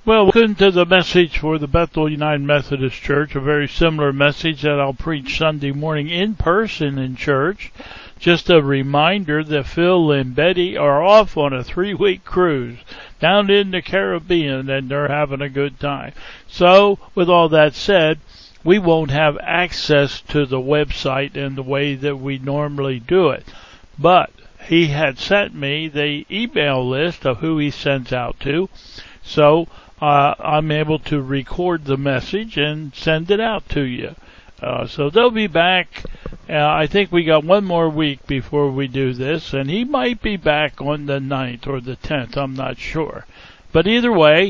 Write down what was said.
Well, welcome to the message for the Bethel United Methodist Church, a very similar message that I'll preach Sunday morning in person in church. Just a reminder that Phil and Betty are off on a 3-week cruise down in the Caribbean, and they're having a good time. So, with all that said, we won't have access to the website in the way that we normally do it. But he had sent me the email list of who he sends out to. So I'm able to record the message and send it out to you. So they'll be back. I think we got one more week before we do this, and he might be back on the 9th or the 10th. I'm not sure. But either way,